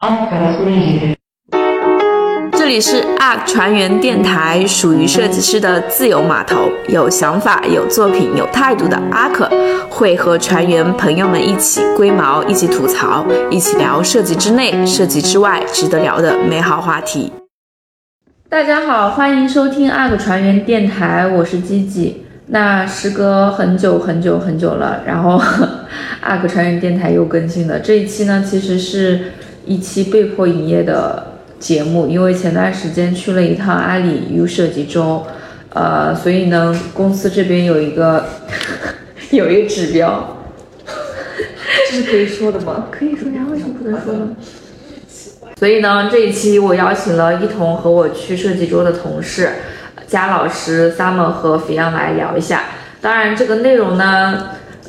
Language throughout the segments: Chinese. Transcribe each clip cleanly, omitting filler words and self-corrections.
这里是 ARK 船员电台，属于设计师的自由码头，有想法、有作品、有态度的 ARK 会和船员朋友们一起龟毛，一起吐槽，一起聊设计之内、设计之外值得聊的美好话题。大家好，欢迎收听 ARK 船员电台，我是吉吉。那时隔很久了，然后ARK 船员电台又更新了。这一期呢，其实是一期被迫营业的节目，因为前段时间去了一趟阿里 U 设计周，所以呢，公司这边有一个指标， 这是可以说的吗？ 可以说呀，为什么不能说呢？所以呢，这一期我邀请了一同和我去设计周的同事佳老师、Summer 和肥羊来聊一下。当然，这个内容呢，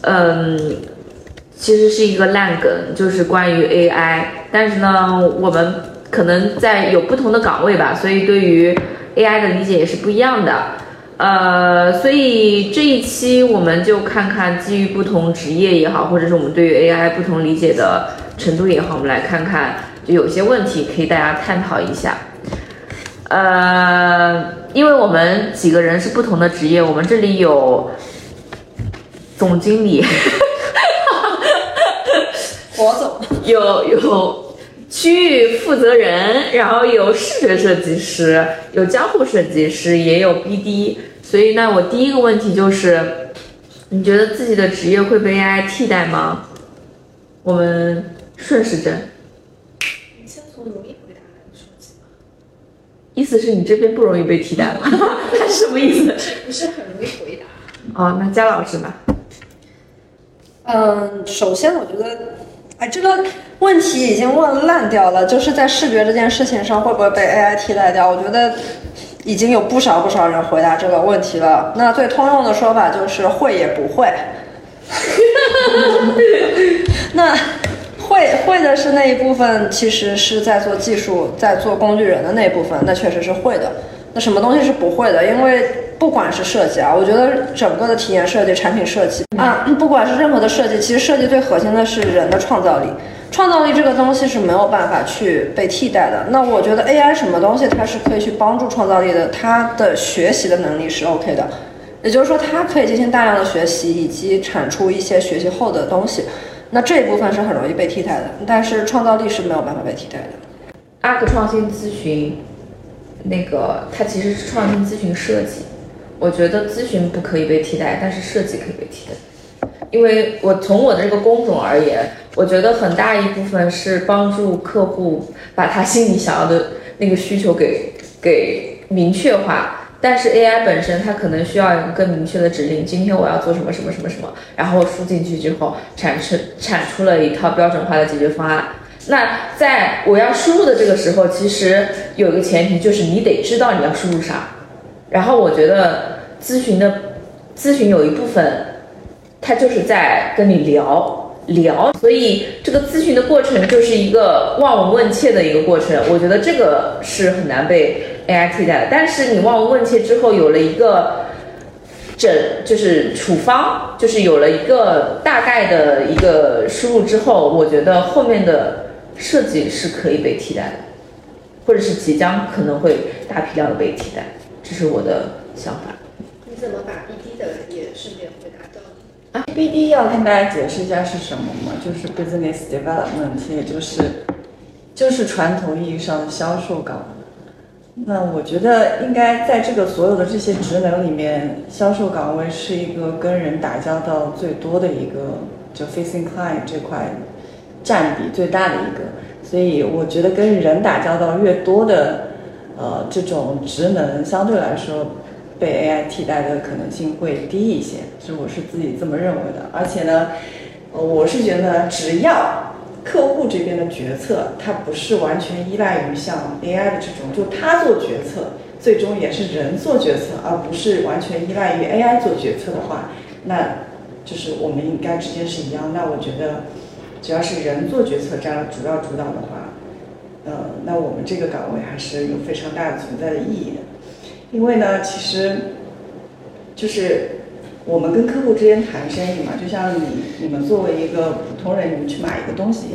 其实是一个烂梗，就是关于 AI。但是呢，我们可能在有不同的岗位吧，所以对于 AI 的理解也是不一样的。所以这一期我们就看看基于不同职业也好，或者是我们对于 AI 不同理解的程度也好，我们来看看，就有些问题可以大家探讨一下。因为我们几个人是不同的职业，我们这里有总经理， 火总， 有区域负责人，然后有视觉设计师，有交互设计师，也有 BD。所以呢，我第一个问题就是，你觉得自己的职业会被 AI 替代吗？我们顺时针。 你先从容易回答来说起吧。 意思是你这边不容易被替代吗？还是什么意思？ 不是很容易回答。 哦，那佳老师吧。 首先我觉得，这个问题已经问烂掉了，就是在视觉这件事情上会不会被 AI 替代掉？我觉得已经有不少人回答这个问题了。那最通用的说法就是会也不会。那会的是那一部分，其实是在做技术、在做工具人的那一部分，那确实是会的。那什么东西是不会的？因为不管是设计啊，我觉得整个的体验设计、产品设计啊，不管是任何的设计，其实设计最核心的是人的创造力。创造力这个东西是没有办法去被替代的。那我觉得 AI 什么东西它是可以去帮助创造力的，它的学习的能力是 OK 的，也就是说它可以进行大量的学习，以及产出一些学习后的东西。那这一部分是很容易被替代的，但是创造力是没有办法被替代的。 ARK 创新咨询，它其实是创新咨询设计。我觉得咨询不可以被替代，但是设计可以被替代。因为从我的这个工种而言，我觉得很大一部分是帮助客户把他心里想要的那个需求给明确化。但是 AI 本身它可能需要一个更明确的指令，今天我要做什么什么什么什么，然后输进去之后产出了一套标准化的解决方案。那在我要输入的这个时候，其实有一个前提，就是你得知道你要输入啥。然后我觉得咨询有一部分，它就是在跟你聊，所以这个咨询的过程就是一个望闻问切的一个过程。我觉得这个是很难被 AI 替代的。但是你望闻问切之后有了一个就是处方，就是有了一个大概的一个输入之后，我觉得后面的设计是可以被替代的，或者是即将可能会大批量的被替代，这是我的想法。 你怎么把 BD 的也顺便回答到 ？BD 要跟大家解释一下是什么吗？就是 Business Development， 也就是传统意义上的销售岗。那我觉得应该在这个所有的这些职能里面，销售岗位是一个跟人打交道最多的一个，就 facing client 这块占比最大的一个。所以我觉得跟人打交道越多的这种职能相对来说被 AI 替代的可能性会低一些，我是自己这么认为的。而且呢，我是觉得只要客户这边的决策，它不是完全依赖于像 AI 的这种，就他做决策，最终也是人做决策，而不是完全依赖于 AI 做决策的话，那就是我们应该之间是一样。那我觉得，只要是人做决策占了主导的话，那我们这个岗位还是有非常大的存在的意义的。因为呢，其实就是我们跟客户之间谈生意嘛，就像你们作为一个普通人，你们去买一个东西一样，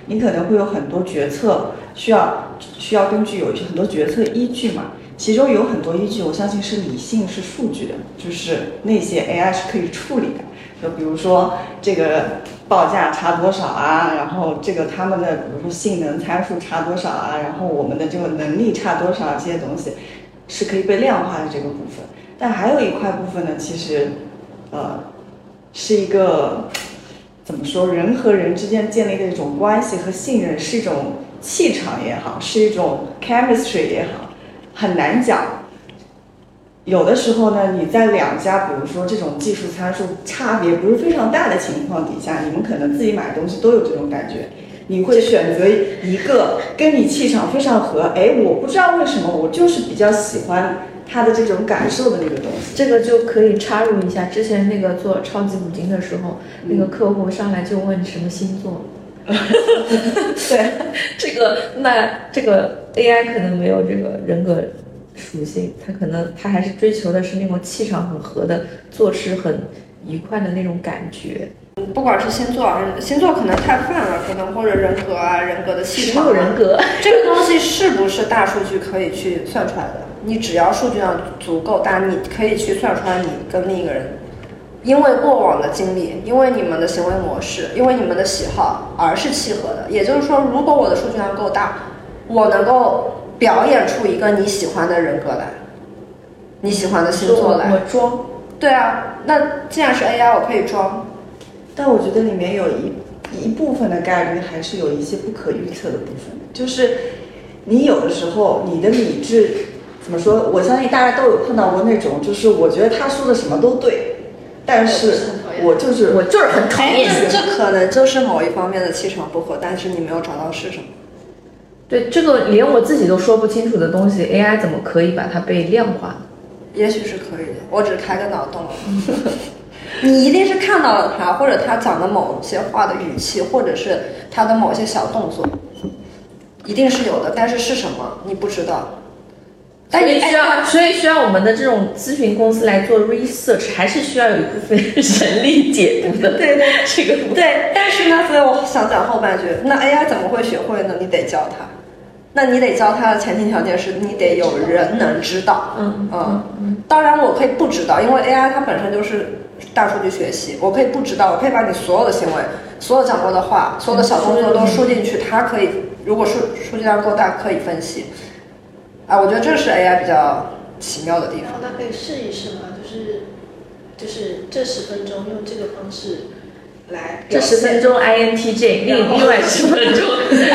你可能会有很多决策需要根据有很多决策依据嘛，其中有很多依据我相信是理性是数据的，就是那些 AI 是可以处理的，就比如说这个报价差多少啊，然后这个他们的比如说性能参数差多少啊，然后我们的这个能力差多少，这些东西是可以被量化的这个部分。但还有一块部分呢，其实是一个怎么说，人和人之间建立的一种关系和信任，是一种气场也好，是一种 chemistry 也好，很难讲。有的时候呢，你在两家比如说这种技术参数差别不是非常大的情况底下，你们可能自己买东西都有这种感觉，你会选择一个跟你气场非常合，我不知道为什么我就是比较喜欢他的这种感受的那个东西。 这个就可以插入一下，之前那个做超级五金的时候，那个客户上来就问什么星座。 对， 这个 AI 可能没有这个人格属性，他还是追求的是那种气场很合的，做事很愉快的那种感觉。 不管是星座可能太泛了，可能或者人格啊，人格的气场、 人格这个东西是不是大数据可以去算出来的？你只要数据量足够大，你可以去算出来你跟另一个人，因为过往的经历，因为你们的行为模式，因为你们的喜好而是契合的。也就是说，如果我的数据量够大，我能够表演出一个你喜欢的人格来，你喜欢的星座来。 我装。 对啊，那既然是 AI， 我可以装。 但我觉得里面有一部分的概率还是有一些不可预测的部分，就是你有的时候你的理智怎么说？我相信大家都有碰到过那种，就是我觉得他说的什么都对，但是我就是很讨厌。 这可能就是某一方面的气场不合，但是你没有找到是什么。 对，这个连我自己都说不清楚的东西 ，AI 怎么可以把它被量化？ 也许是可以的，我只开个脑洞了。你一定是看到了他，或者他讲的某些话的语气，或者是他的某些小动作，一定是有的，但是是什么你不知道。 所以需要我们的这种咨询公司来做 research， 还是需要有一部分人力解读的。 对对， 这个对。但是呢，所以我想讲后半句，那 AI 怎么会学会呢？你得教他。那你得教他的前提条件是你得有人能知道。当然我可以不知道，因为 AI 它本身就是大数据学习，我可以不知道，我可以把你所有的行为、所有讲过的话、所有的小动作都输进去，它可以，如果数据量够大，可以分析。我觉得这是 AI 比较奇妙的地方。 那可以试一试吗？就是这10分钟用这个方式来， 这10分钟 INTJ， 另外10分钟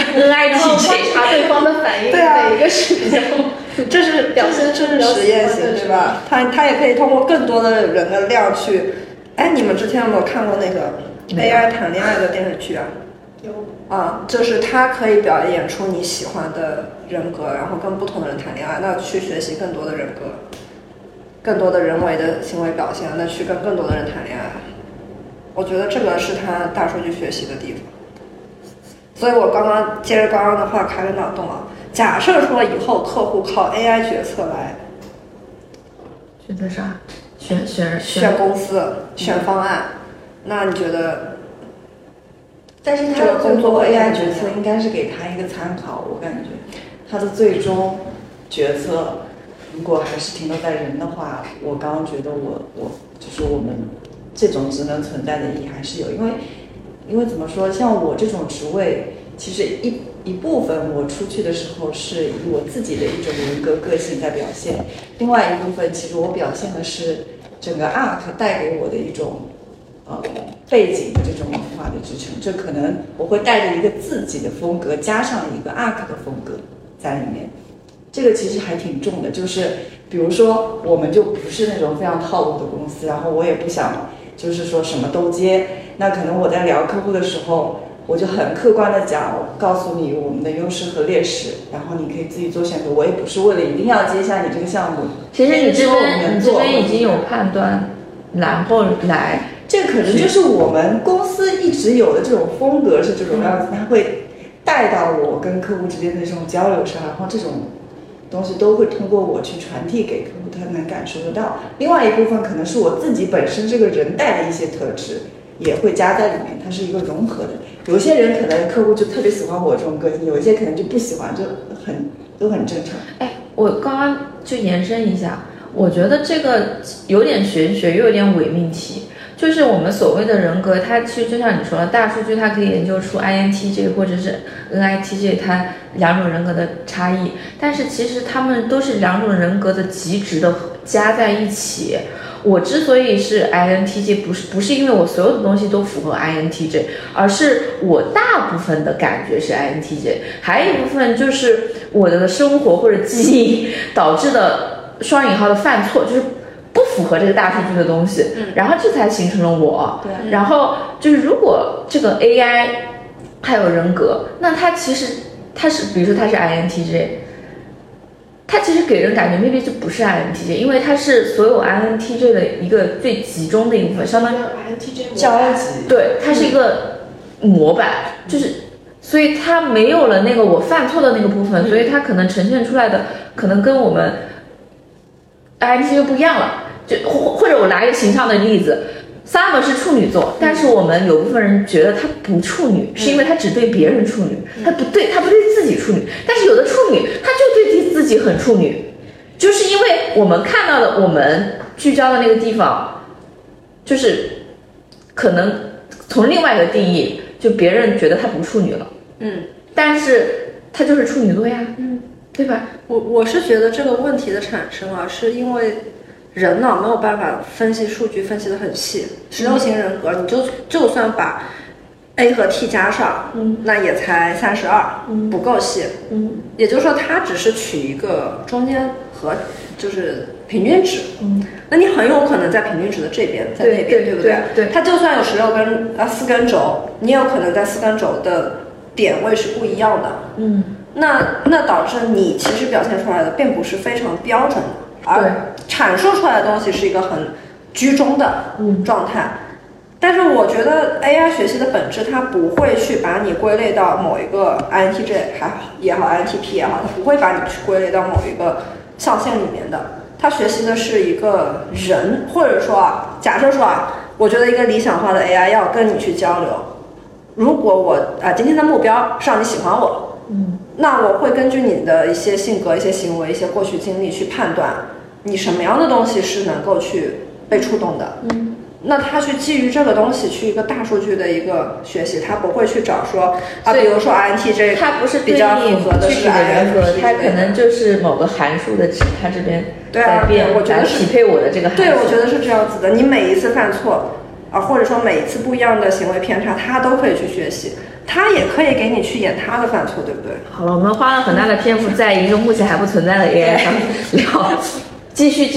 NITJ， 查对方的反应， 对啊， 哪一个是比较， 这是表现，这是实验型，对吧？它也可以通过更多的人的量去，你们之前有没有看过那个 AI 谈恋爱的电视剧啊？ 有就是它可以表演出你喜欢的人格，然后跟不同的人谈恋爱，那去学习更多的人格，更多的人为的行为表现，那去跟更多的人谈恋爱。我觉得这个是他大数据学习的地方。所以我刚刚接着刚刚的话开个脑洞啊，假设说以后客户靠 AI 决策来选择啥？ 选公司、选方案，那你觉得？ 但是他的工作 AI 决策应该是给他一个参考，我感觉他的最终决策如果还是停留在人的话，我刚刚觉得我就是我们这种职能存在的意义还是有，因为怎么说，像我这种职位，其实一部分我出去的时候是以我自己的一种人格个性在表现，另外一部分其实我表现的是整个 ARK 带给我的一种背景的这种文化的支撑，这可能我会带着一个自己的风格，加上一个 ARK 的风格在里面，这个其实还挺重的。就是比如说，我们就不是那种非常套路的公司，然后我也不想就是说什么都接，那可能我在聊客户的时候，我就很客观的讲，告诉你我们的优势和劣势，然后你可以自己做选择。我也不是为了一定要接下你这个项目， 其实你这边已经有判断，然后来。 这可能就是我们公司一直有的这种风格是这种样子，它会带到我跟客户之间的这种交流上，然后这种东西都会通过我去传递给客户，他能感受得到。另外一部分可能是我自己本身这个人带的一些特质， 也会加在里面，它是一个融合的。有些人可能客户就特别喜欢我这种个性，有一些可能就不喜欢，就都很正常。 哎，我刚刚就延伸一下，我觉得这个有点玄学，又有点伪命题。就是我们所谓的人格，它其实就像你说的，大数据它可以研究出 INTJ 或者是 NITJ 它两种人格的差异，但是其实他们都是两种人格的极值的加在一起。我之所以是 INTJ， 不是因为我所有的东西都符合 INTJ， 而是我大部分的感觉是 INTJ， 还有一部分就是我的生活或者基因导致的双引号的犯错，就是不符合这个大数据的东西，然后这才形成了我。 对， 然后就是如果这个 AI 还有人格，那它其实它是，比如说它是 INTJ， 它其实给人感觉 maybe 就不是 INTJ， 因为它是所有 INTJ 的一个最集中的一部分，相当于 INTJ 交集。 对，它是一个模板，就是所以它没有了那个我犯错的那个部分，所以它可能呈现出来的可能跟我们 INTJ 不一样了。就或者我拿一个形象的例子，Summer 是处女座，但是我们有部分人觉得她不处女，是因为她只对别人处女，她不对自己处女。但是有的处女，她就对自己很处女，就是因为我们看到的，我们聚焦的那个地方，就是可能从另外一个定义，就别人觉得她不处女了，但是她就是处女座呀，对吧？ 我是觉得这个问题的产生啊，是因为人脑没有办法分析数据分析得很细，16型人格，你就算把 A 和 T 加上，那也才32，不够细，也就是说它只是取一个中间和就是平均值，那你很有可能在平均值的这边，在那边，对不对？ 对， 它就算有4根轴，你也有可能在4根轴的点位是不一样的，那导致你其实表现出来的并不是非常标准的。而阐述出来的东西是一个很居中的状态，但是我觉得 AI 学习的本质，它不会去把你归类到某一个 INTJ 也好 INTP 也好，它不会把你去归类到某一个象限里面的。它学习的是一个人，或者说假设说我觉得一个理想化的 AI 要跟你去交流，如果我今天的目标是让你喜欢我，那我会根据你的一些性格、一些行为、一些过去经历去判断你什么样的东西是能够去被触动的。那他去基于这个东西去一个大数据的一个学习，他不会去找说比如说 INTJ， 它不是比较符合的具体的人格，它可能就是某个函数的值，它这边在变， 我觉得是匹配我的这个函数。 对，我觉得是这样子的。你每一次犯错或者说每一次不一样的行为偏差，他都可以去学习。他也可以给你去演他的犯错，对不对？ 好了，我们花了很大的篇幅在一个目前还不存在的 AI 上聊，继续。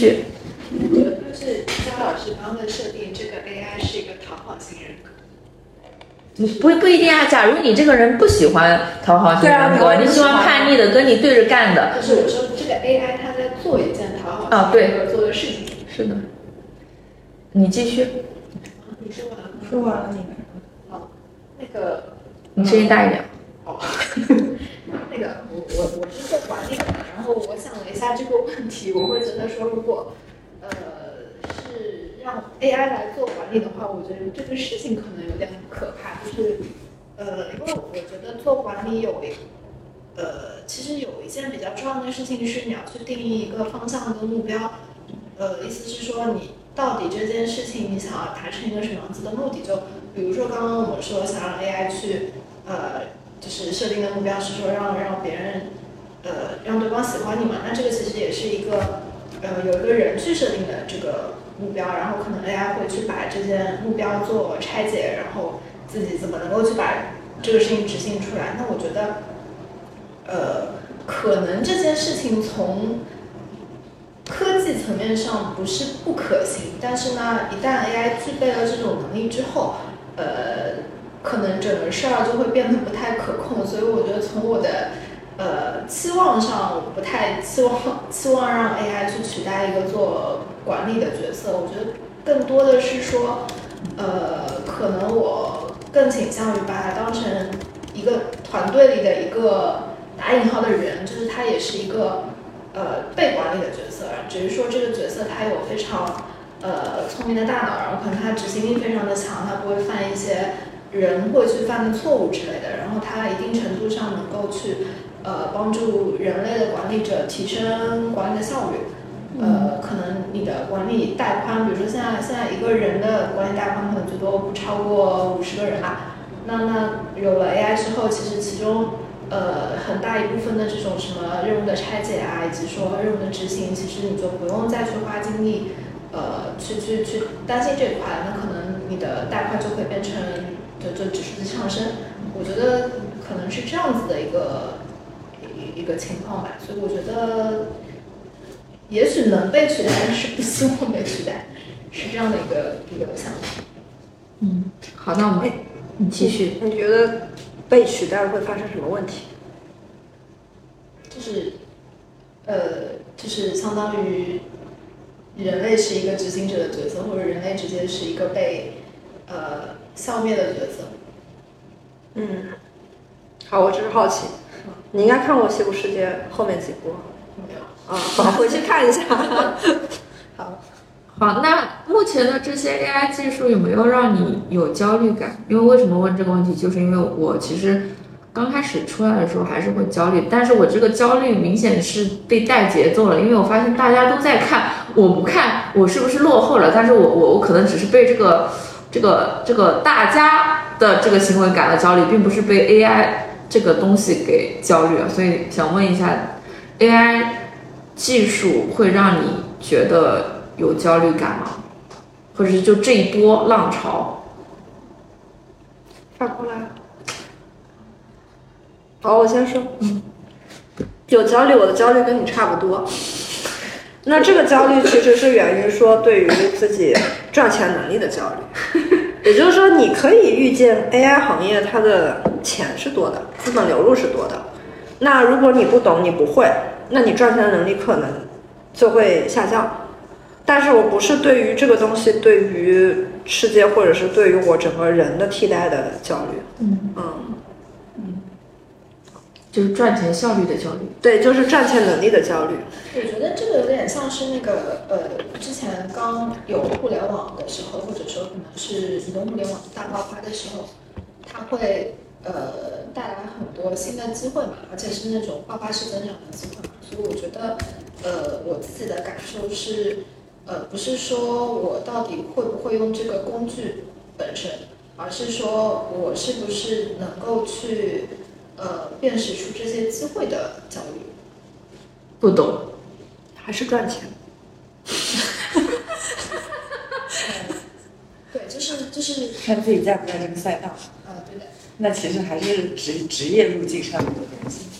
就是张老师刚刚的设定，这个 AI 是一个讨好型人格。 不一定啊。假如你这个人不喜欢讨好型人格，你喜欢叛逆的，跟你对着干的。 就是我说这个 AI 它在做一件讨好型人格做的事情。 是的。你继续。 你说完了吗？ 说完了你。 那个， 你声音大一点。 好，那个我是做管理的，然后我想了一下这个问题，我会觉得说，如果是让 AI 来做管理的话，我觉得这个事情可能有点可怕，就是因为我觉得做管理其实有一件比较重要的事情是你要去定义一个方向跟目标，意思是说你到底这件事情你想要达成一个什么样子的目的，就比如说刚刚我们说想让 AI 去就是设定的目标是说让别人让对方喜欢你嘛，那这个其实也是一个有一个人去设定的这个目标，然后可能 AI 会去把这件目标做拆解，然后自己怎么能够去把这个事情执行出来。那我觉得可能这件事情从科技层面上不是不可行，但是呢，一旦 AI 具备了这种能力之后，可能整个事儿就会变得不太可控。所以我觉得从我的期望上，我不太期望让 AI 去取代一个做管理的角色。我觉得更多的是说，可能我更倾向于把它当成一个团队里的一个打引号的人，就是他也是一个被管理的角色，只是说这个角色他有非常聪明的大脑，然后可能它执行力非常的强，它不会犯一些人会去犯的错误之类的，然后它一定程度上能够去帮助人类的管理者提升管理的效率。可能你的管理带宽，比如说现在一个人的管理带宽可能最多不超过50个人吧。那有了 AI 之后，其实其中很大一部分的这种什么任务的拆解啊，以及说任务的执行，其实你就不用再去花精力去担心这一块，那可能你的带宽就会变成就指数级上升。我觉得可能是这样子的一个情况吧，所以我觉得也许能被取代，但是不希望被取代，是这样的一个想法。 好，那我们你继续。 你觉得被取代会发生什么问题？ 就是相当于人类是一个执行者的角色，或者人类直接是一个被消灭的角色。 好，我只是好奇，你应该看过《西部世界》后面几部。 没有。 好，回去看一下。 好，那目前的这些 AI 技术有没有让你有焦虑感？因为为什么问这个问题，就是因为我其实刚开始出来的时候还是会焦虑，但是我这个焦虑明显是被带节奏了，因为我发现大家都在看，我不看，我是不是落后了？但是我可能只是被这个大家的这个行为感到焦虑，并不是被 AI 这个东西给焦虑了。所以想问一下 ，AI 技术会让你觉得有焦虑感吗？或者是就这一波浪潮？ 反过来。好，我先说。有焦虑，我的焦虑跟你差不多。那这个焦虑其实是源于说对于自己赚钱能力的焦虑。也就是说，你可以预见 AI 行业它的钱是多的，资本流入是多的。那如果你不懂，你不会，那你赚钱的能力可能就会下降。但是我不是对于这个东西对于世界或者是对于我整个人的替代的焦虑。 就是赚钱效率的焦虑。 对，就是赚钱能力的焦虑。 我觉得这个有点像是那个之前刚有互联网的时候，或者说可能是移动互联网大爆发的时候，它会带来很多新的机会嘛，而且是那种爆发式增长的机会嘛。所以我觉得我自己的感受是不是说我到底会不会用这个工具本身，而是说我是不是能够去辨识出这些机会的焦虑。 不懂， 还是赚钱。 对，就是看自己在不在这个赛道。 对的。 那其实还是职业路径上面的东西，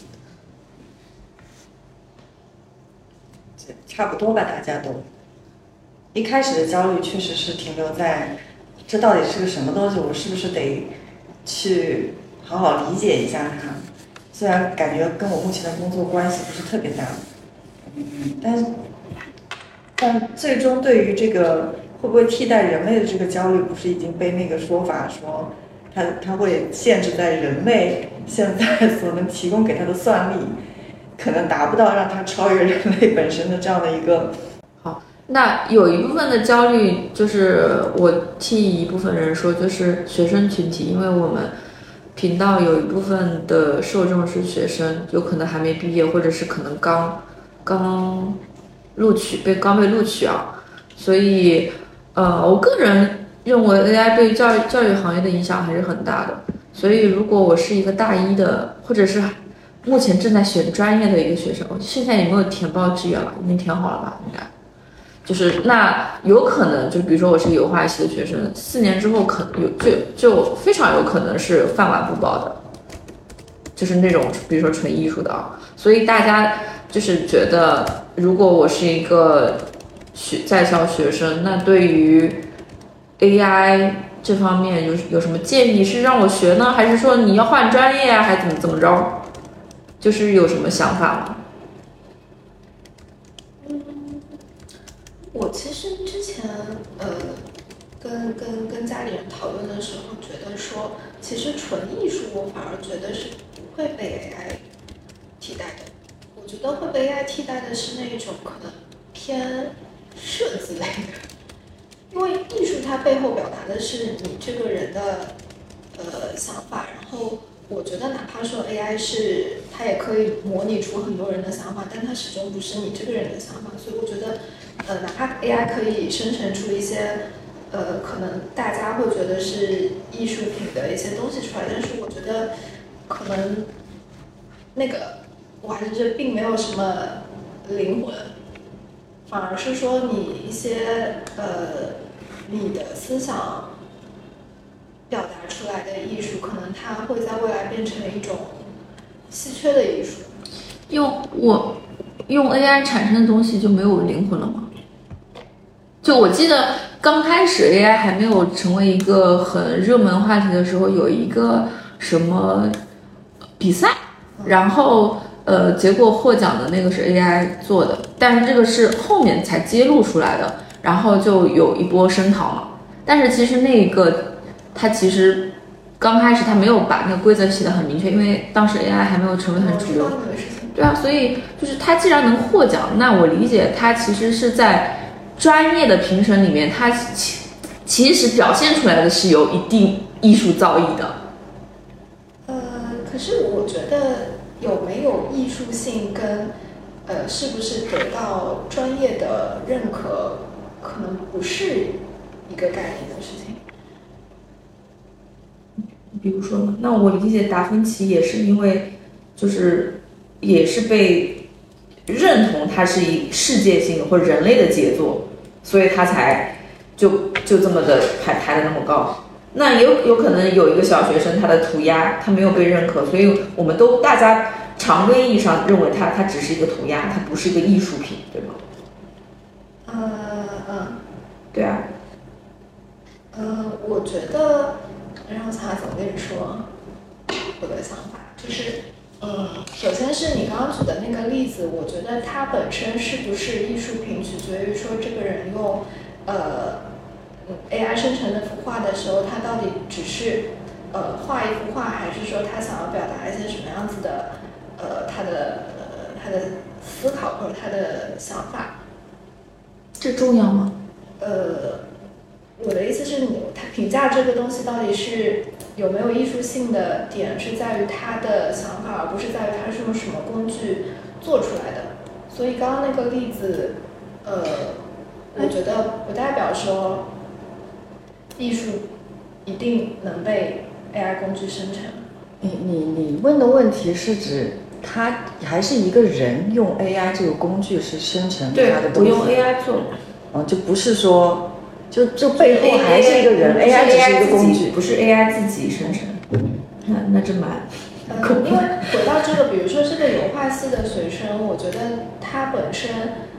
差不多吧，大家都。一开始的焦虑确实是停留在，这到底是个什么东西？我是不是得去好好理解一下它？虽然感觉跟我目前的工作关系不是特别大，但最终对于这个会不会替代人类的这个焦虑，不是已经被那个说法说，它会限制在人类现在所能提供给它的算力，可能达不到让它超越人类本身的这样的一个。 好，那有一部分的焦虑，就是我替一部分人说，就是学生群体，因为我们频道有一部分的受众是学生，有可能还没毕业，或者是可能刚被录取啊，所以我个人认为 AI 对教育行业的影响还是很大的。所以如果我是一个大一的，或者是目前正在选专业的一个学生，现在有没有填报志愿了？已经填好了吧？应该。就是那有可能，就比如说我是油画系的学生，4年之后可能就非常有可能是饭碗不保的，就是那种比如说纯艺术的啊。所以大家就是觉得，如果我是一个在校学生，那对于 AI 这方面有什么建议？是让我学呢，还是说你要换专业啊，还怎么着？就是有什么想法吗？ 我其实之前跟家里人讨论的时候，觉得说，其实纯艺术我反而觉得是不会被 AI 替代的。我觉得会被 AI 替代的是那种可能偏设计类的， 因为艺术它背后表达的是你这个人的想法，然后我觉得哪怕说 AI 它也可以模拟出很多人的想法，但它始终不是你这个人的想法，所以我觉得哪怕 AI 可以生成出一些可能大家会觉得是艺术品的一些东西出来，但是我觉得可能那个我还是觉得并没有什么灵魂，反而是说你一些你的思想表达出来的艺术，可能它会在未来变成一种稀缺的艺术。 用 AI 产生的东西就没有灵魂了吗？就我记得刚开始 AI 还没有成为一个很热门话题的时候，有一个什么比赛，然后结果获奖的那个是 AI 做的，但是这个是后面才揭露出来的，然后就有一波声讨嘛。但是其实那个它其实刚开始它没有把那个规则写得很明确，因为当时 AI 还没有成为很主流。对啊，所以就是它既然能获奖，那我理解它其实是在专业的评审里面，它其实表现出来的是有一定艺术造诣的。 可是我觉得有没有艺术性跟是不是得到专业的认可，可能不是一个概念的事情。 比如说呢？那我理解达芬奇也是因为就是也是被认同它是一世界性或者人类的杰作，所以他才就这么的排的那么高。那也有可能有一个小学生他的涂鸦他没有被认可，所以我们都大家常规意义上认为它只是一个涂鸦，它不是一个艺术品，对吗？对啊。 我觉得让我想想怎么跟你说我的想法，就是首先是你刚刚举的那个例子，我觉得它本身是不是艺术品，取决于说这个人用AI 生成那幅画的时候，他到底只是画一幅画，还是说他想要表达一些什么样子的他的思考或者他的想法？ 这重要吗？ 我的意思是他评价这个东西到底是有没有艺术性的点，是在于他的想法，而不是在于他是用什么工具做出来的。所以刚刚那个例子，我觉得不代表说艺术一定能被 AI 工具生成。 你问的问题是指他还是一个人用 AI 这个工具是生成他的东西？ 对，不用 AI 做。 就不是说。就背后还是一个人 ，AI 只是一个工具， 不是 AI 自己生成。那真蛮因为回到这个，比如说这个油画系的学生，我觉得他本身，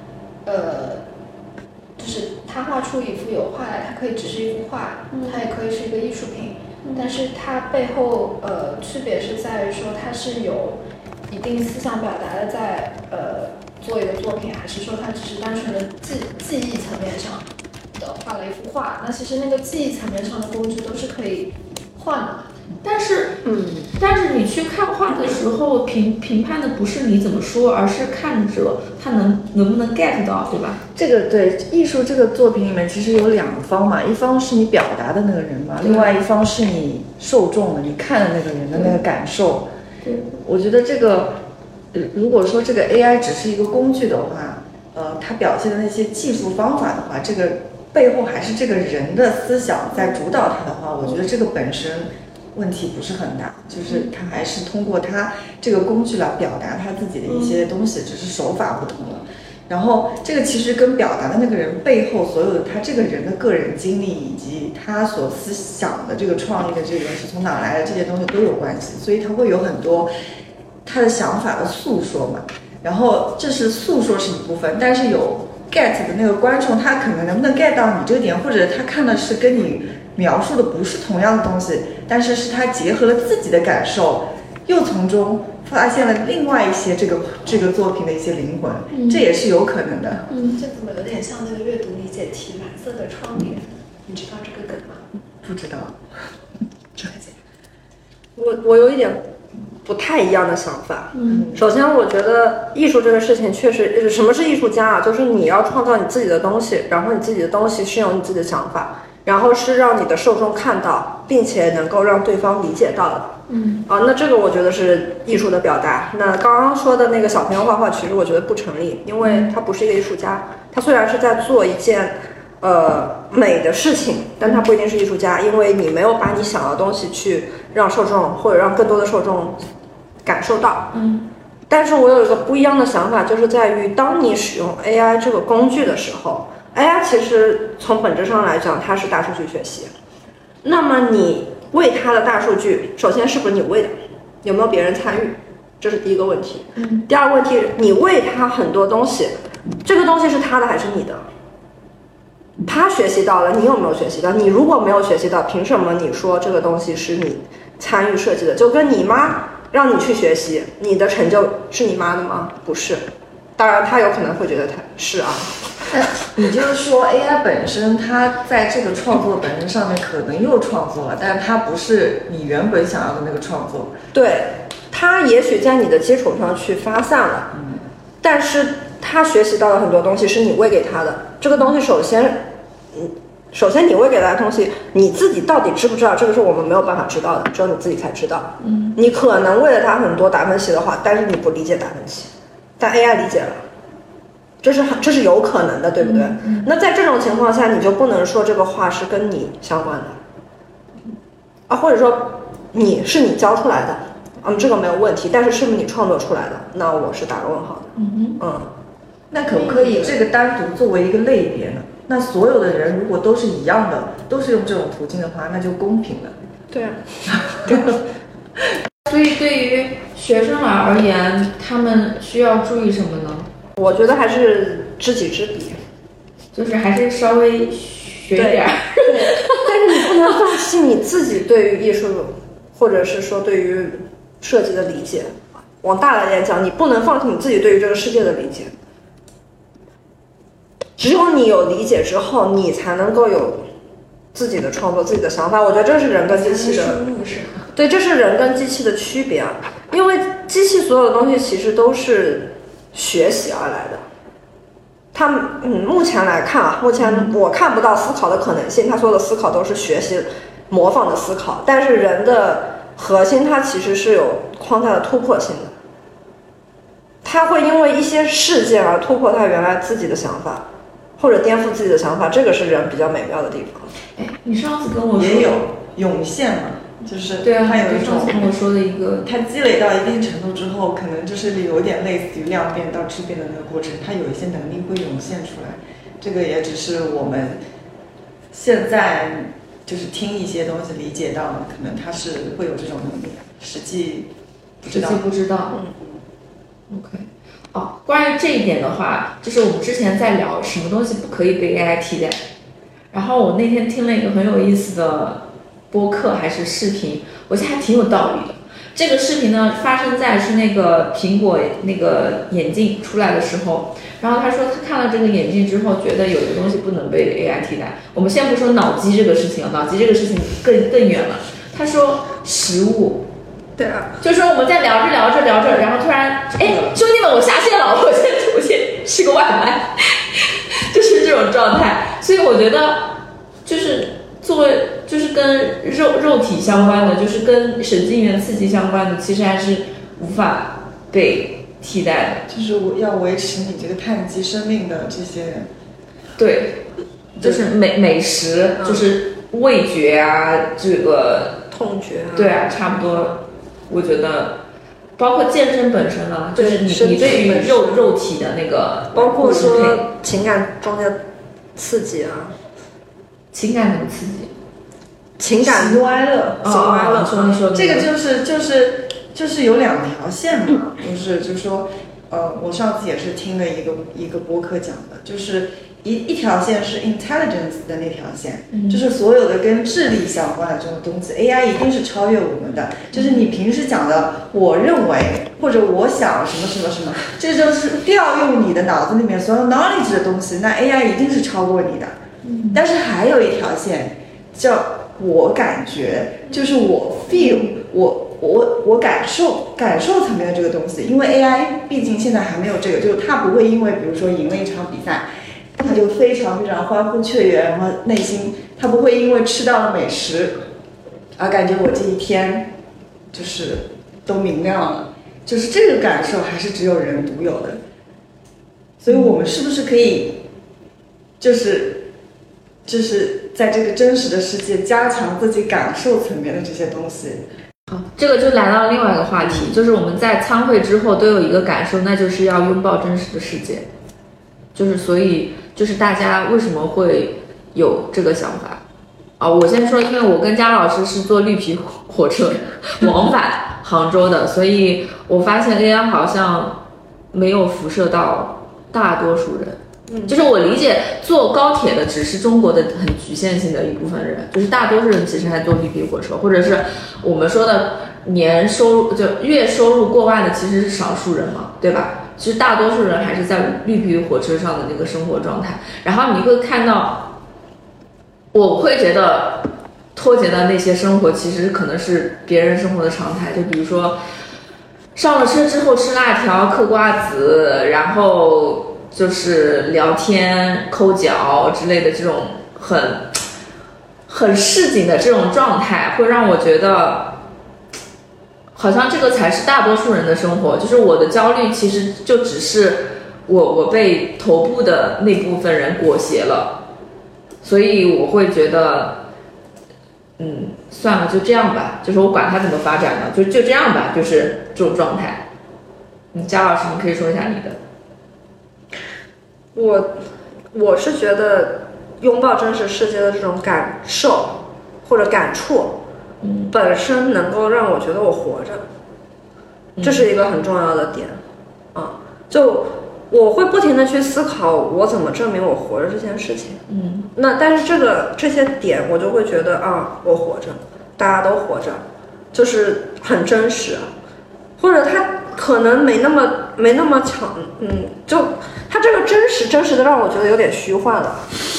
就是他画出一幅油画来，它可以只是一幅画，它也可以是一个艺术品，但是它背后区别是在于说它是有一定思想表达的在做一个作品，还是说它只是单纯的记忆层面上画了一幅画，那其实那个记忆层面上的工具都是可以换的。 但是你去看画的时候，评判的不是你怎么说，而是看着他能不能 get 到，对吧？ 这个对艺术这个作品里面其实有两方嘛，一方是你表达的那个人嘛，另外一方是你受众的，你看的那个人的那个感受。 对， 我觉得这个，如果说这个 AI 只是一个工具的话，它表现的那些技术方法的话，这个背后还是这个人的思想在主导它的话，我觉得这个本身问题不是很大，就是他还是通过他这个工具来表达他自己的一些东西，只是手法不同了。然后这个其实跟表达的那个人背后所有的他这个人的个人经历以及他所思想的这个创意的这个是从哪来的这些东西都有关系，所以他会有很多他的想法的诉说嘛。然后这是诉说是一部分，但是有get 的那个观众，他可能能不能 get 到你这个点，或者他看的是跟你描述的不是同样的东西，但是是他结合了自己的感受，又从中发现了另外一些这个作品的一些灵魂，这也是有可能的。 这怎么有点像那个阅读理解题蓝色的窗帘？你知道这个梗吗？ 不知道。 我有一点不太一样的想法。首先我觉得艺术这个事情确实，什么是艺术家啊？就是你要创造你自己的东西，然后你自己的东西是有你自己的想法，然后是让你的受众看到，并且能够让对方理解到的。那这个我觉得是艺术的表达。那刚刚说的那个小朋友画画，其实我觉得不成立，因为他不是一个艺术家，他虽然是在做一件美的事情，但他不一定是艺术家，因为你没有把你想要的东西去让受众或者让更多的受众感受到。但是我有一个不一样的想法，就是在于当你使用 AI 这个工具的时候， AI 其实从本质上来讲，它是大数据学习。那么你喂它的大数据，首先是不是你喂的，有没有别人参与，这是第一个问题。第二个问题，你喂它很多东西，这个东西是它的还是你的？他学习到了，你有没有学习到？你如果没有学习到，凭什么你说这个东西是你参与设计的？就跟你妈让你去学习，你的成就是你妈的吗？不是。当然他有可能会觉得他是啊。 你就是说 AI 本身它在这个创作本身上面可能又创作了，但它不是你原本想要的那个创作。 对，它也许在你的基础上去发散了，但是他学习到了很多东西是你喂给他的。这个东西首先你喂给他的东西，你自己到底知不知道？这个是我们没有办法知道的，只有你自己才知道。你可能喂了他很多达芬奇的话，但是你不理解达芬奇，但 AI 理解了。这是有可能的，对不对？那在这种情况下，你就不能说这个画是跟你相关的啊，或者说你教出来的，这个没有问题，但是是不是你创作出来的？那我是打个问号的。 那可不可以这个单独作为一个类别呢？那所有的人如果都是一样的，都是用这种途径的话，那就公平了。 对啊。 所以对于学生而言，他们需要注意什么呢？ 我觉得还是知己知彼， 就是还是稍微学一点。 对，但是你不能放弃你自己对于艺术，或者是说对于设计的理解。往大了点讲，你不能放弃你自己对于这个世界的理解。只有你有理解之后，你才能够有自己的创作、自己的想法。我觉得这是人跟机器的，对，这是人跟机器的区别啊。因为机器所有的东西其实都是学习而来的。它目前来看啊，目前我看不到思考的可能性，它所有的思考都是学习、模仿的思考。但是人的核心，它其实是有框架的突破性的。它会因为一些事件而突破它原来自己的想法。或者颠覆自己的想法，这个是人比较美妙的地方。 你上次跟我说也有涌现嘛，就是对啊， 它有一种上次跟我说的一个， 它积累到一定程度之后，可能就是有点类似于量变到质变的那个过程，它有一些能力会涌现出来。这个也只是我们现在就是听一些东西理解到，可能它是会有这种能力，实际不知道。 OK。关于这一点的话，就是我们之前在聊什么东西不可以被 AI 替代，然后我那天听了一个很有意思的播客还是视频，我觉得还挺有道理的。这个视频呢发生在是那个苹果那个眼镜出来的时候，然后他说他看了这个眼镜之后，觉得有的东西不能被 AI 替代。我们先不说脑机这个事情，脑机这个事情更远了。他说食物。 对啊， 就是说我们在聊着，然后突然，兄弟们，我下线了，我先吃个外卖，就是这种状态。所以我觉得，就是就是跟肉体相关的，就是跟神经元刺激相关的，其实还是无法被替代的。 就是要维持你这个碳基生命的这些， 对，就是美食，就是味觉啊，这个痛觉啊， 对啊，差不多。我觉得，包括健身本身啊，就是你对于肉体的那个， 包括说情感中的刺激啊， 情感怎么刺激？ 情感喜怒哀乐， 你说这个就是有两条线嘛，就是说，我上次也是听了一个播客讲的，就是一条线是 intelligence 的那条线，就是所有的跟智力相关的这种东西 ，AI 一定是超越我们的。就是你平时讲的，我认为或者我想什么什么什么，这就是调用你的脑子里面所有 knowledge 的东西，那 AI 一定是超过你的。但是还有一条线叫我感觉，就是我 feel， 我感受层面的这个东西，因为 AI 毕竟现在还没有这个，就是它不会因为比如说赢了一场比赛，他就非常非常欢呼雀跃，然后内心他不会因为吃到了美食而感觉我这一天就是都明亮了，就是这个感受还是只有人独有的。所以我们是不是可以就是在这个真实的世界加强自己感受层面的这些东西？ 好，这个就来到另外一个话题，就是我们在参会之后都有一个感受，那就是要拥抱真实的世界。就是所以就是大家为什么会有这个想法啊？我先说，因为我跟佳老师是坐绿皮火车往返杭州的，所以我发现 AI 好像没有辐射到大多数人。就是我理解坐高铁的只是中国的很局限性的一部分人，就是大多数人其实还坐绿皮火车，或者是我们说的年收入就月收入过万的其实是少数人嘛，对吧？其实大多数人还是在绿皮火车上的那个生活状态，然后你会看到，我会觉得脱节的那些生活其实可能是别人生活的常态，就比如说上了车之后吃辣条、嗑瓜子，然后就是聊天、抠脚之类的这种很市井的这种状态，会让我觉得好像这个才是大多数人的生活。就是我的焦虑其实就只是我被头部的那部分人裹挟了，所以我会觉得算了，就这样吧，就是我管它怎么发展呢，就这样吧，就是这种状态。佳老师，你可以说一下你的。 我是觉得拥抱真实世界的这种感受或者感触，本身能够让我觉得我活着，这是一个很重要的点啊。就我会不停的去思考我怎么证明我活着这件事情。那但是这些点我就会觉得啊，我活着，大家都活着，就是很真实，或者它可能没那么强，就它这个真实的让我觉得有点虚幻了，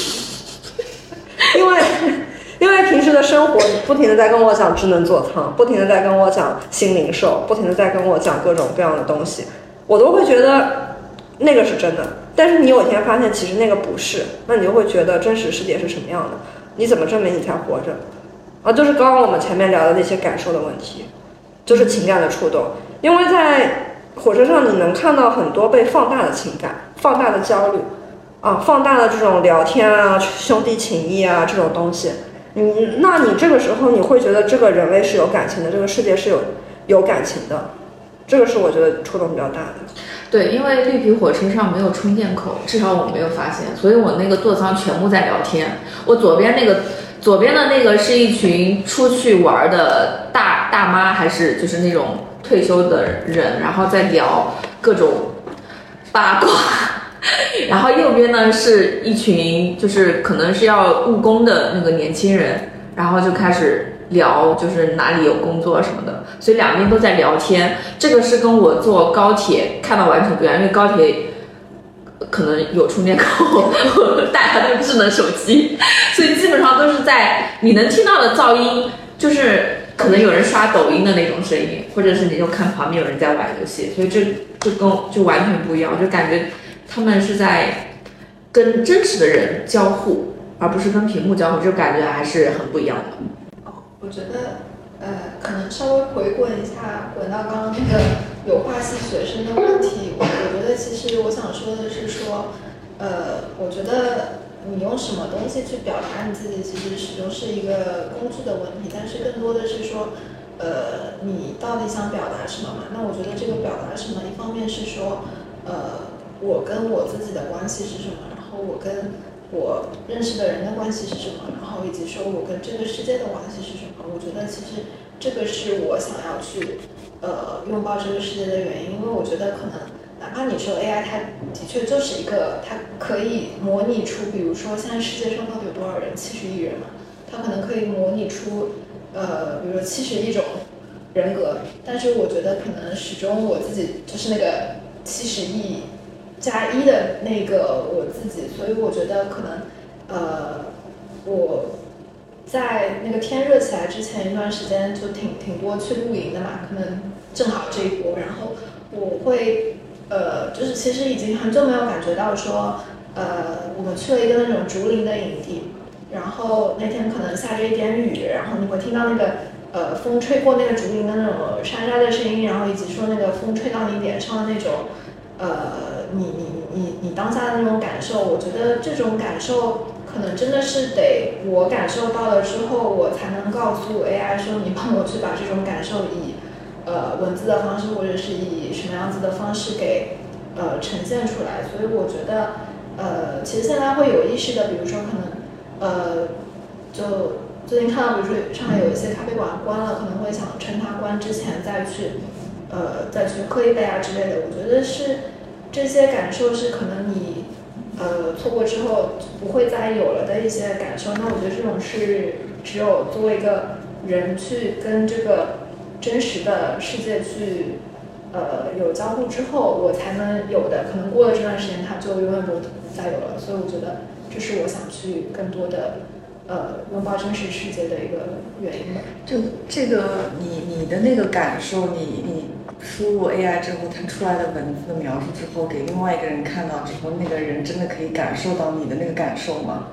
因为平时的生活你不停的在跟我讲智能座舱，不停的在跟我讲新零售，不停的在跟我讲各种各样的东西，我都会觉得那个是真的。但是你有一天发现其实那个不是，那你就会觉得真实世界是什么样的，你怎么证明你才活着啊？就是刚刚我们前面聊的那些感受的问题，就是情感的触动。因为在火车上你能看到很多被放大的情感，放大的焦虑啊，放大的这种聊天啊、兄弟情谊啊这种东西，那你这个时候你会觉得这个人类是有感情的，这个世界是有感情的，这个是我觉得触动比较大的。 对，因为绿皮火车上没有充电口，至少我没有发现，所以我那个座舱全部在聊天。我左边的那个是一群出去玩的大妈，还是就是那种退休的人，然后在聊各种八卦。然后右边呢是一群就是可能是要务工的那个年轻人，然后就开始聊就是哪里有工作什么的，所以两边都在聊天。这个是跟我坐高铁看到完全不一样，因为高铁可能有充电口，带他那个智能手机，所以基本上都是在你能听到的噪音，就是可能有人刷抖音的那种声音，或者是你就看旁边有人在玩游戏，所以这就完全不一样，我就感觉他们是在跟真实的人交互，而不是跟屏幕交互，这感觉还是很不一样的。 我觉得，可能稍微回滚一下，滚到刚刚那个有话系学生的问题，我觉得其实我想说的是说，我觉得你用什么东西去表达你自己，其实始终是一个工具的问题，但是更多的是说，你到底想表达什么嘛？那我觉得这个表达什么，一方面是说，我跟我自己的关系是什么，然后我跟我认识的人的关系是什么，然后以及说我跟这个世界的关系是什么。我觉得其实这个是我想要去拥抱这个世界的原因，因为我觉得可能哪怕你说 AI 它的确就是一个，它可以模拟出，比如说现在世界上到底有多少人，70亿人嘛，它可能可以模拟出比如说71种人格，但是我觉得可能始终我自己就是那个70亿加1的那个我自己，所以我觉得可能我在那个天热起来之前一段时间就挺多去露营的嘛，可能正好这一波，然后我会就是其实已经很久没有感觉到说我们去了一个那种竹林的营地，然后那天可能下着一点雨，然后你会听到那个风吹过那个竹林的那种沙沙的声音，然后以及说那个风吹到你脸上的那种你当下的那种感受，我觉得这种感受可能真的是得我感受到了之后，我才能告诉 AI 说你帮我去把这种感受以文字的方式或者是以什么样子的方式给呈现出来。所以我觉得其实现在会有意识的，比如说可能就最近看到，比如说上海有一些咖啡馆关了，可能会想趁它关之前再去喝一杯啊之类的。我觉得是这些感受是可能你错过之后不会再有了的一些感受。那我觉得这种是只有作为一个人去跟这个真实的世界去有交互之后，我才能有的。可能过了这段时间，它就永远不再有了。所以我觉得这是我想去更多的拥抱真实世界的一个原因吧。 就这个你的那个感受，你输入 AI 之后，它出来的文字的描述之后，给另外一个人看到之后，那个人真的可以感受到你的那个感受吗？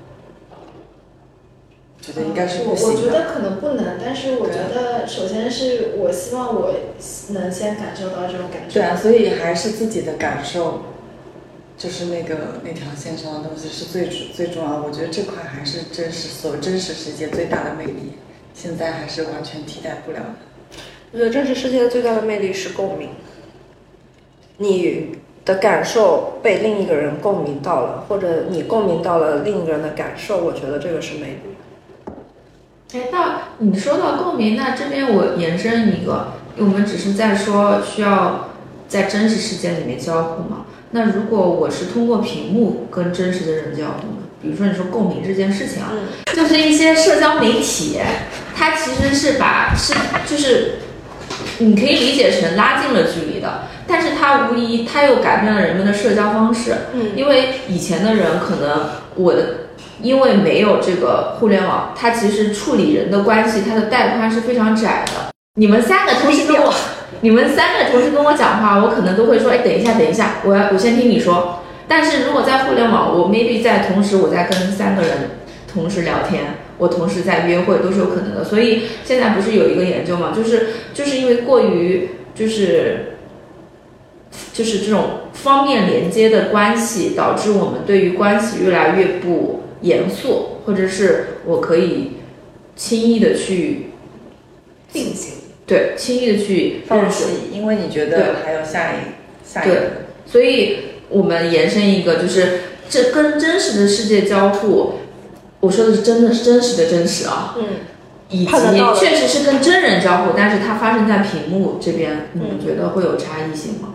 觉得应该是不行的。 我觉得可能不能，但是我觉得首先是我希望我能先感受到这种感受。 对啊，所以还是自己的感受，就是那条线上的东西是最重要的。我觉得这块还是所谓真实世界最大的魅力，现在还是完全替代不了的。 我觉得真实世界最大的魅力是共鸣，你的感受被另一个人共鸣到了，或者你共鸣到了另一个人的感受，我觉得这个是魅力。 那你说到共鸣，那这边我延伸一个，我们只是在说需要在真实世界里面交互嘛。那如果我是通过屏幕跟真实的人交互呢？比如说你说共鸣这件事情啊，就是一些社交媒体，它其实是就是你可以理解成拉近了距离的，但是它无疑它又改变了人们的社交方式。因为以前的人可能因为没有这个互联网，它其实处理人的关系，它的带宽是非常窄的。你们三个同时跟我讲话，我可能都会说，哎，等一下，我先听你说。但是如果在互联网，我 maybe 同时我在跟3个人同时聊天，我同时在约会都是有可能的。所以现在不是有一个研究嘛，就是因为过于就是这种方便连接的关系，导致我们对于关系越来越不严肃，或者是我可以轻易的去并行， 对，轻易的去放弃，因为你觉得还有下一个。 所以我们延伸一个，就是这跟真实的世界交互，我说的是真实的真实啊，以及确实是跟真人交互，但是它发生在屏幕这边，你们觉得会有差异性吗？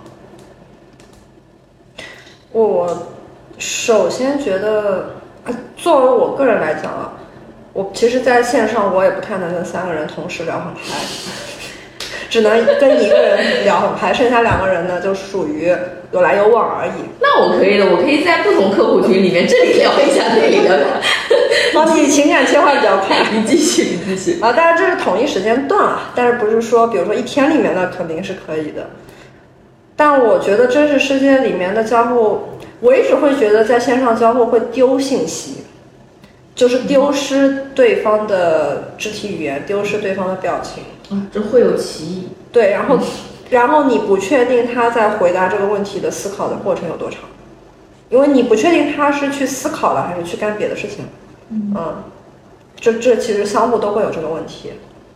我首先觉得，作为我个人来讲啊，我其实在线上我也不太能跟3个人同时聊很嗨，只能跟一个人聊很嗨，剩下2个人呢就属于有来有往而已。 那我可以的，我可以在不同客户群里面这里聊一下，那里聊。 你情感切换比较快， 你继续。 当然这是统一时间段啊，但是不是说比如说1天里面的肯定是可以的。但我觉得真实世界里面的交互，我一直会觉得在线上交互会丢信息，就是丢失对方的肢体语言，丢失对方的表情， 这会有歧义。 对，然后你不确定他在回答这个问题的思考的过程有多长，因为你不确定他是去思考了还是去干别的事情。这其实相互都会有这个问题。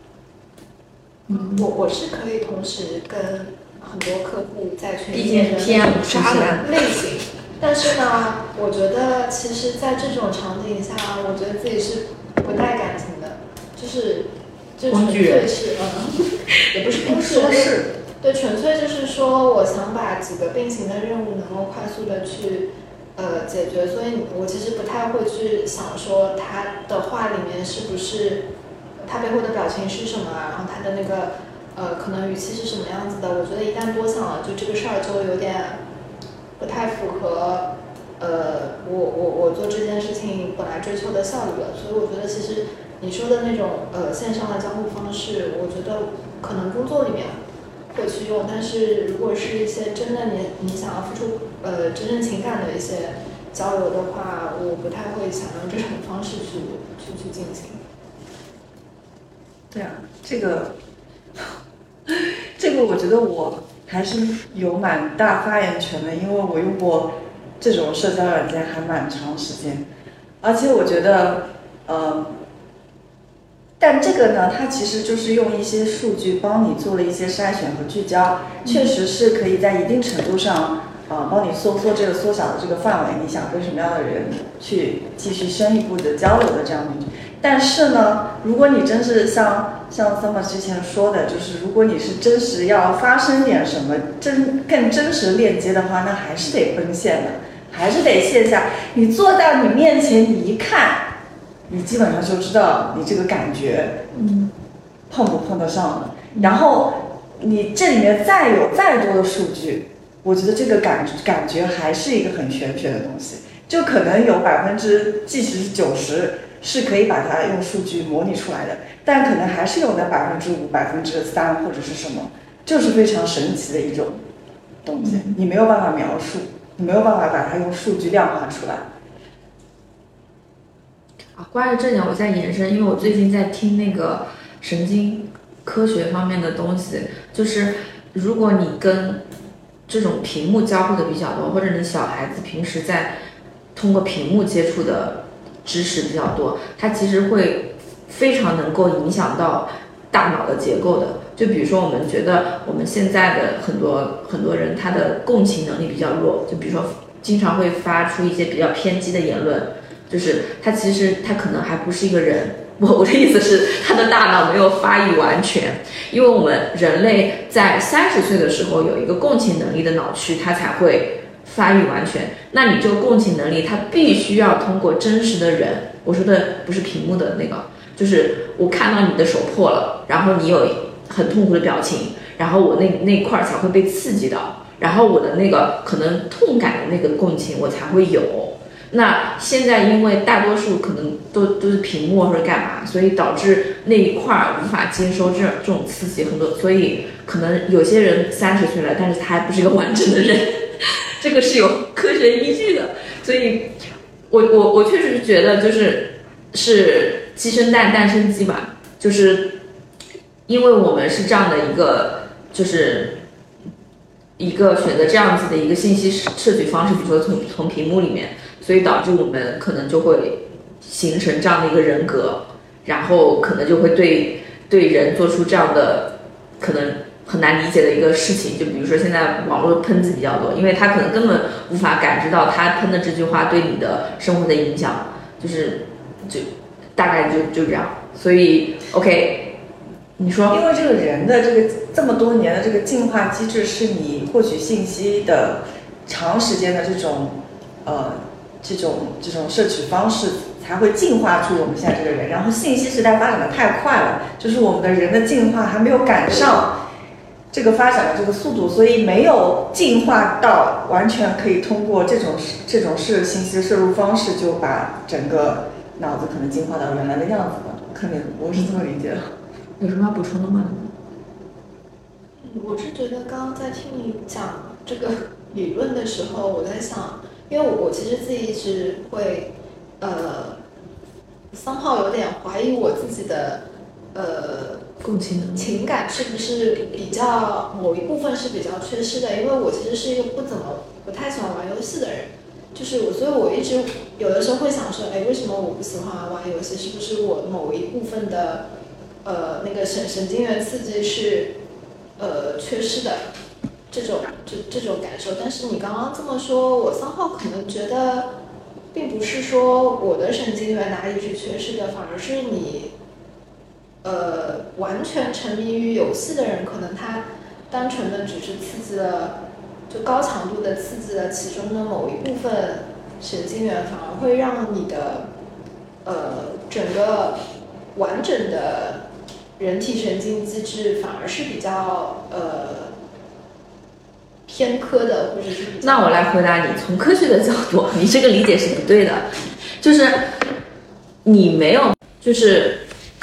我是可以同时跟很多客户在群里面的渣男类型，但是呢，我觉得其实在这种场景下，我觉得自己是不带感情的，就是纯粹是也不是工具人，对，纯粹就是说我想把几个并行的任务能够快速的去解决，所以我其实不太会去想说他的话里面是不是他背后的表情是什么，然后他的那个可能语气是什么样子的。我觉得一旦多想了，就这个事儿就有点不太符合我做这件事情本来追求的效率了。所以我觉得其实你说的那种线上的交互方式，我觉得可能工作里面会去用，但是如果是一些真的你想要付出真正情感的一些交流的话，我不太会想用这种方式去进行。 对啊，这个我觉得我还是有蛮大发言权的，因为我用过这种社交软件还蛮长时间，而且我觉得但这个呢，它其实就是用一些数据帮你做了一些筛选和聚焦，确实是可以在一定程度上帮你缩这个缩小的这个范围，你想跟什么样的人去继续深一步的交流的这样的。但是呢，如果你真是像 Summer 之前说的，就是如果你是真实要发生点什么更真实的链接的话，那还是得奔现的，还是得线下。你坐在你面前，你一看，你基本上就知道你这个感觉，碰不碰得上了。然后你这里面再多的数据，我觉得这个感觉还是一个很玄学的东西，就可能有即使是90%是可以把它用数据模拟出来的，但可能还是有那5%、3%或者是什么，就是非常神奇的一种东西，你没有办法描述，你没有办法把它用数据量化出来。 关于这点我在延伸，因为我最近在听那个神经科学方面的东西，就是如果你跟这种屏幕交互的比较多，或者你小孩子平时在通过屏幕接触的知识比较多，它其实会非常能够影响到大脑的结构的。就比如说我们觉得我们现在的很多人他的共情能力比较弱，就比如说经常会发出一些比较偏激的言论，就是他其实他可能还不是一个人。我的意思是他的大脑没有发育完全，因为我们人类在30岁的时候有一个共情能力的脑区，它才会发育完全。那你这个共情能力它必须要通过真实的人，我说的不是屏幕的那个，就是我看到你的手破了，然后你有很痛苦的表情，然后我那块才会被刺激到，然后我的那个可能痛感的那个共情我才会有。那现在因为大多数可能都是屏幕或者干嘛，所以导致那一块无法接收这种刺激很多，所以可能有些人30岁了，但是他还不是一个完整的人，这个是有科学依据的。所以我确实觉得是鸡生蛋蛋生鸡吧，就是因为我们是这样的一个就是一个选择这样子的一个信息摄取方式，比如说从屏幕里面，所以导致我们可能就会形成这样的一个人格，然后可能就会对人做出这样的可能很难理解的一个事情。就比如说现在网络喷子比较多，因为他可能根本无法感知到他喷的这句话对你的生活的影响，就大概就这样。所以 OK， 你说， 因为这个人的这么多年的这个进化机制，是你获取信息的长时间的这种摄取方式，才会进化出我们现在这个人。然后信息时代发展的太快了，就是我们的人的进化还没有赶上这个发展的这个速度，所以没有进化到完全可以通过这种信息的摄入方式就把整个脑子可能进化到原来的样子了。可能我是这么理解的。 有什么要补充的吗？ 我是觉得刚刚在听你讲这个理论的时候，我在想，因为我其实自己一直会somehow有点怀疑我自己的共情能力情感是不是比较某一部分是比较缺失的，因为我其实是一个不太喜欢玩游戏的人，就是所以我一直有的时候会想说，哎，为什么我不喜欢玩游戏？是不是我某一部分的那个神经元刺激是缺失的这种感受？但是你刚刚这么说，我somehow可能觉得，并不是说我的神经元哪里是缺失的，反而是你完全沉迷于游戏的人，可能他单纯的只是刺激了，就高强度的刺激了其中的某一部分神经元，反而会让你的整个完整的人体神经机制反而是比较偏科的，或者是比较。 那我来回答你，从科学的角度，你这个理解是不对的，就是你没有，就是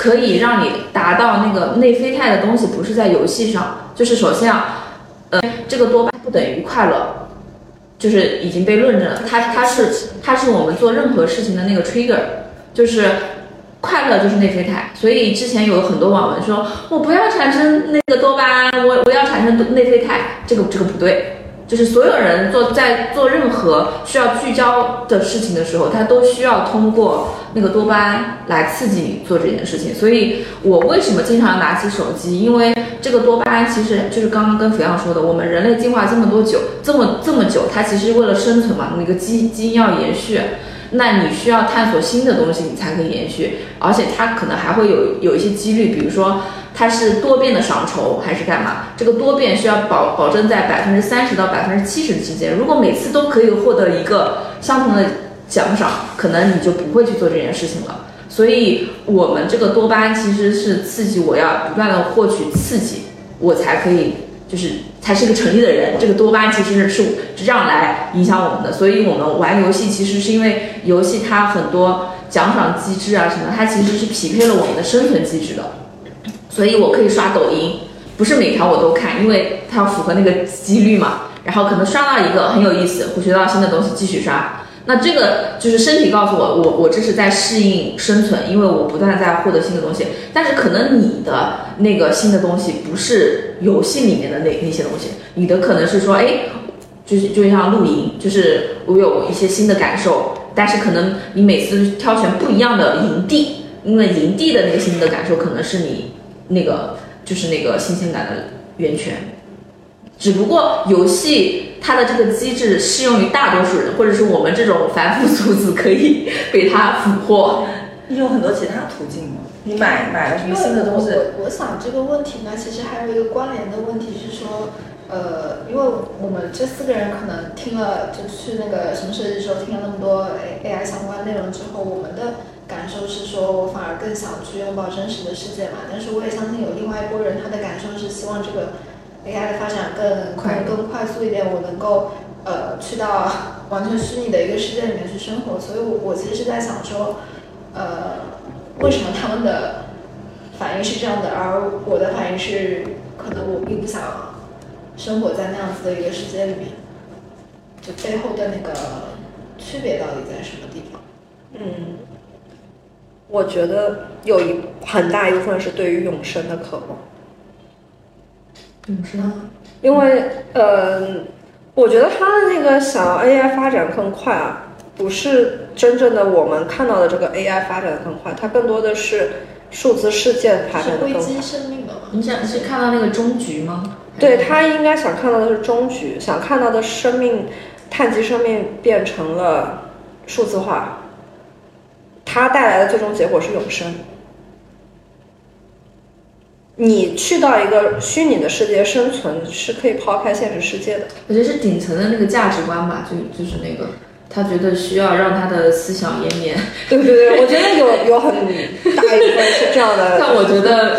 可以让你达到那个内啡肽的东西，不是在游戏上，就是首先这个多巴胺不等于快乐，就是已经被论证了，它是我们做任何事情的那个 trigger， 就是快乐就是内啡肽。所以之前有很多网文说，我不要产生那个多巴胺，我要产生内啡肽，这个不对。就是所有人在做任何需要聚焦的事情的时候，他都需要通过那个多巴胺来刺激你做这件事情。所以我为什么经常拿起手机？因为这个多巴胺其实就是刚刚跟肥羊说的，我们人类进化这么多久，这么久，它其实为了生存嘛，那个基因要延续。那你需要探索新的东西，你才可以延续，而且它可能还会有一些几率，比如说它是多变的赏酬还是干嘛？这个多变需要保证在30%到70%之间。如果每次都可以获得一个相同的奖赏，可能你就不会去做这件事情了。所以我们这个多巴胺其实是刺激我要不断的获取刺激，我才可以才是一个成立的人。这个多巴胺其实是这样来影响我们的。所以我们玩游戏其实是因为游戏它很多奖赏机制啊什么，它其实是匹配了我们的生存机制的。所以我可以刷抖音，不是每条我都看，因为它要符合那个几率嘛。然后可能刷到一个很有意思，会学到新的东西，继续刷。那这个就是身体告诉我这是在适应生存，因为我不断在获得新的东西。但是可能你的那个新的东西不是游戏里面的那些东西，你的可能是说，就像露营，就是我有一些新的感受，但是可能你每次挑选不一样的营地，因为营地的那个新的感受可能是你那个就是那个新鲜感的源泉。只不过游戏它的这个机制适用于大多数人，或者是我们这种凡夫俗子可以被它俘获。 你有很多其他途径吗？你买了什么新的东西？ 我想这个问题呢，其实还有一个关联的问题是说，因为我们这4个人可能听了就去那个什么设计时候听了那么多 AI 相关内容之后，我们的感受是说我反而更想去拥抱真实的世界嘛。但是我也相信有另外一拨人，他的感受是希望这个AI 的发展更快速一点，我能够去到完全虚拟的一个世界里面去生活。所以我其实是在想说，为什么他们的反应是这样的，而我的反应是可能我并不想生活在那样子的一个世界里面，就背后的那个区别到底在什么地方？ 我觉得有很大一部分是对于永生的渴望。 永生， 因为我觉得他的那个想要 AI 发展更快啊，不是真正的我们看到的这个 AI 发展的更快，它更多的是数字世界发展的更快。 是危机生命的吗？ 你是看到那个终局吗？ 对，他应该想看到的是终局，想看到的生命，碳基生命变成了数字化，它带来的最终结果是永生。你去到一个虚拟的世界生存是可以抛开现实世界的。 我觉得是顶层的那个价值观吧，就是那个他觉得需要让他的思想湮灭。 对，我觉得有很大一部分是这样的。 但我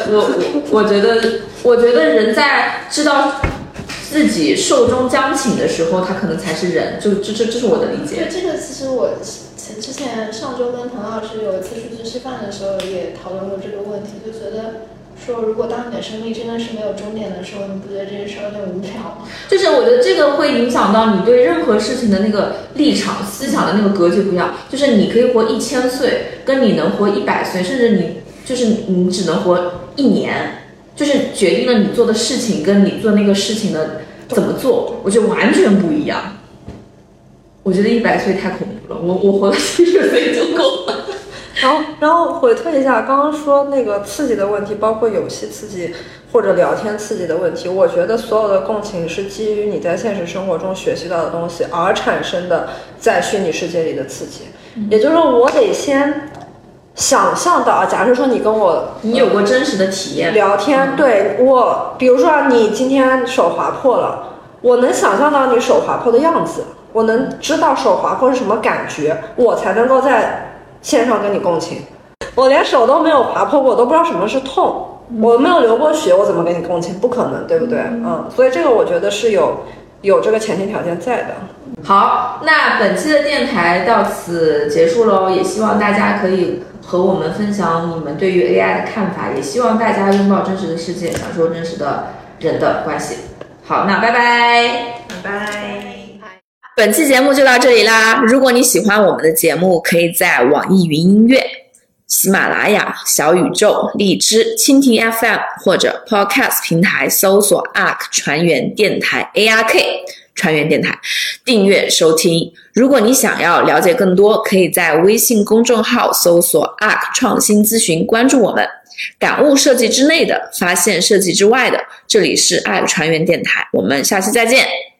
觉得人在知道自己寿终将寝的时候，他可能才是人。这是我的理解。 对，这个其实我之前上周跟唐老师有一次出去吃饭的时候也讨论过这个问题，就觉得说如果当你的生命真的是没有终点的时候，你不觉得这件事有点无聊吗？ 就是我觉得这个会影响到你对任何事情的那个立场、思想的那个格局不一样。就是你可以活1000岁，跟你能活100岁，甚至你只能活1年，就是决定了你做的事情跟你做那个事情的怎么做，我觉得完全不一样。我觉得100岁太恐怖了，我活到70岁就够了。 然后回退一下，刚刚说那个刺激的问题，包括游戏刺激或者聊天刺激的问题，我觉得所有的共情是基于你在现实生活中学习到的东西而产生的在虚拟世界里的刺激。也就是说，我得先想象到，假设说你跟我你有过真实的体验聊天，对我，比如说你今天手划破了，我能想象到你手划破的样子，我能知道手划破是什么感觉，我才能够在线上跟你共情。我连手都没有划破过，我都不知道什么是痛，我没有流过血，我怎么跟你共情？不可能，对不对？所以这个我觉得是有有这个前提条件在的。 好，那本期的电台到此结束喽，也希望大家可以和我们分享你们对于 AI 的看法，也希望大家拥抱真实的世界，享受真实的人的关系。好，那拜拜， 拜拜。 本期节目就到这里啦。如果你喜欢我们的节目，可以在网易云音乐、喜马拉雅、小宇宙、荔枝、蜻蜓 FM 或者 Podcast 平台搜索 ARK 船员电台 ARK 船员电台订阅收听。如果你想要了解更多，可以在微信公众号搜索 ARK 创新咨询，关注我们。感悟设计之内的，发现设计之外的，这里是ARK 船员电台，我们下期再见。